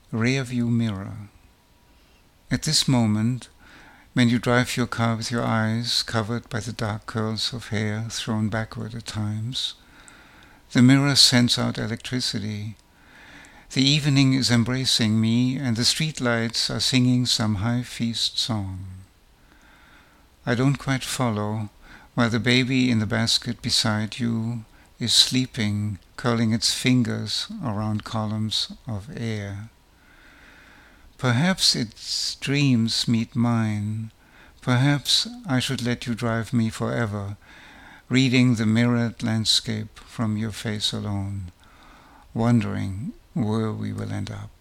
rear-view mirror. At this moment, when you drive your car with your eyes covered by the dark curls of hair thrown backward at times, the mirror sends out electricity. The evening is embracing me, and the streetlights are singing some high feast song. I don't quite follow, while the baby in the basket beside you is sleeping, curling its fingers around columns of air. Perhaps its dreams meet mine. Perhaps I should let you drive me forever, reading the mirrored landscape from your face alone, wondering where we will end up.